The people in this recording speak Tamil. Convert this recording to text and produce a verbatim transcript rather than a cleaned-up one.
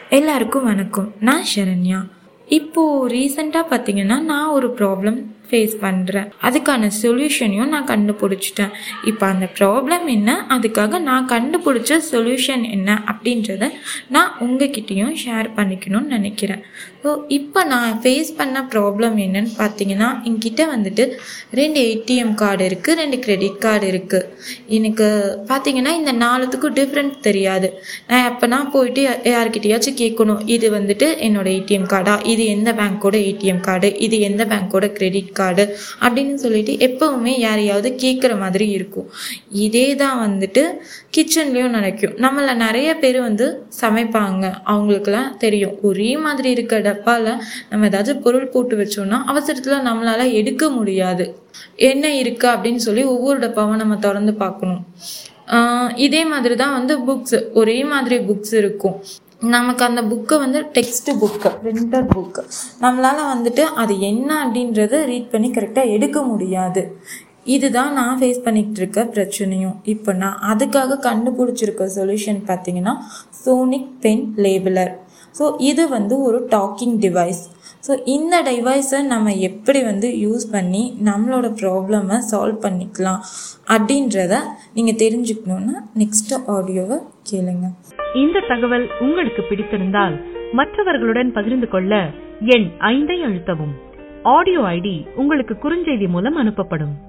எல்லாருக்கும் வணக்கம். நான் ஷரண்யா. இப்போது ரீசெண்டாக பார்த்தீங்கன்னா நான் ஒரு ப்ராப்ளம் ஃபேஸ் பண்ணுறேன். அதுக்கான சொல்யூஷனையும் நான் கண்டுபிடிச்சிட்டேன். இப்போ அந்த ப்ராப்ளம் என்ன, அதுக்காக நான் கண்டுபிடிச்ச சொல்யூஷன் என்ன அப்படின்றத நான் உங்ககிட்டயும் ஷேர் பண்ணிக்கணும்னு நினைக்கிறேன். ஸோ இப்போ நான் ஃபேஸ் பண்ண ப்ராப்ளம் என்னன்னு பார்த்தீங்கன்னா, என்கிட்ட வந்துட்டு ரெண்டு ஏடிஎம் கார்டு இருக்குது, ரெண்டு கிரெடிட் கார்டு இருக்குது. எனக்கு பார்த்தீங்கன்னா இந்த நாலுத்துக்கும் டிஃப்ரெண்ட் தெரியாது. நான் எப்போனா போயிட்டு யார்கிட்டயாச்சும் கேட்கணும், இது வந்துட்டு என்னோட ஏடிஎம் கார்டா, இது எந்த பேங்க்கோட ஏடிஎம் கார்டு, இது எந்த பேங்க்கோட கிரெடிட் கார்டு அப்படின்னு சொல்லிட்டு எப்பவுமே யாரையாவது கேட்குற மாதிரி இருக்கும். இதே தான் வந்துட்டு கிச்சன்லேயும் நடக்கும். நம்மள நிறைய பேர் வந்து சமைப்பாங்க, அவங்களுக்குலாம் தெரியும் ஒரே மாதிரி இருக்க டப்பாவில் நம்ம ஏதாவது பொருள் போட்டு வச்சோம்னா அவசரத்தில் நம்மளால எடுக்க முடியாது. என்ன இருக்கு அப்படின்னு சொல்லி ஒவ்வொரு டப்பாவும் நம்ம திறந்து பார்க்கணும். இதே மாதிரி தான் வந்து புக்ஸ், ஒரே மாதிரி புக்ஸ் இருக்கும். நமக்கு அந்த புக்கை வந்து டெக்ஸ்ட் புக்கு, பிரிண்டட் புக்கு, நம்மளால் வந்துட்டு அது என்ன அப்படின்றத ரீட் பண்ணி கரெக்டாக எடுக்க முடியாது. இதுதான் நான் ஃபேஸ் பண்ணிக்கிட்டு இருக்க பிரச்சனையும். இப்போ நான் அதுக்காக கண்டுபிடிச்சிருக்க சொல்யூஷன் பார்த்தீங்கன்னா சோனிக் பென் லேபிளர். ஸோ இது வந்து ஒரு டாக்கிங் டிவைஸ். ஸோ இந்த டிவைஸை நம்ம எப்படி வந்து யூஸ் பண்ணி நம்மளோட ப்ராப்ளமை சால்வ் பண்ணிக்கலாம் அப்படின்றத நீங்கள் தெரிஞ்சுக்கணுன்னா நெக்ஸ்ட் ஆடியோவை கேளுங்க. இந்த தகவல் உங்களுக்கு பிடித்திருந்தால் மற்றவர்களுடன் பகிர்ந்து கொள்ள எண் ஐந்தை அழுத்தவும். ஆடியோ ஐடி உங்களுக்கு குறுஞ்செய்தி மூலம் அனுப்பப்படும்.